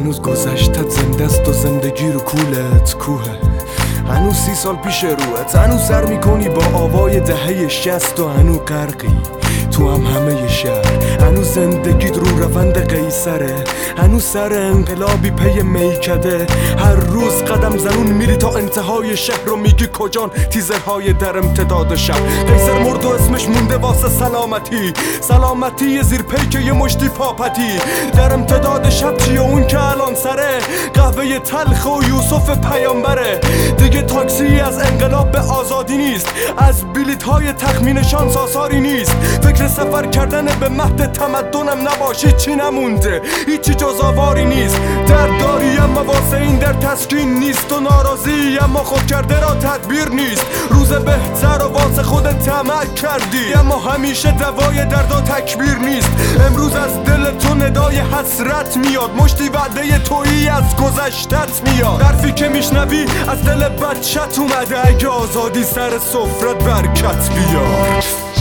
هنوز گذشتت زنده است و زندگی رو کولت کوهه. هنوز 30 سال پیش روت، هنوز سر میکنی با آوای دهه 60 و هنوز غرقی تو هم همه شهر. هنوز زندگیت رو روند قیصره، هنوز سر انقلابی پی میکده. هر روز قدم زنون میری تا انتهای شهر و میگی کجان تیزرهای در امتداد شب. قیصر مرد و اسمش مونده واسه سلامتی، سلامتی زیر پیک یه مشتی پاپتی. در امتداد شب چیه اون که الان سره قهوه تلخ و یوسف پیامبره. دیگه تاکسی از انقلاب به آزادی نیست، از بلیط های تخمینشان آثاری نیست. فکر سفر کردن به مهد تمدنم نباشی چی نمونده، هیچی جز آواری نیست. درد داری اما واسه این در تسکین نیست، و ناراضی اما خود کرده را تدبیر نیست. روز بهتر و واسه خودت طمع کردی، اما همیشه دوای درد و تکبیر نیست. امروز از دل تو ندای حسرت میاد، مشتی وعده تویی از گذشتت میاد. حرفی که میشنوی از دل بچت اومده، اگه آزادی سر سفرت برکت بیاد.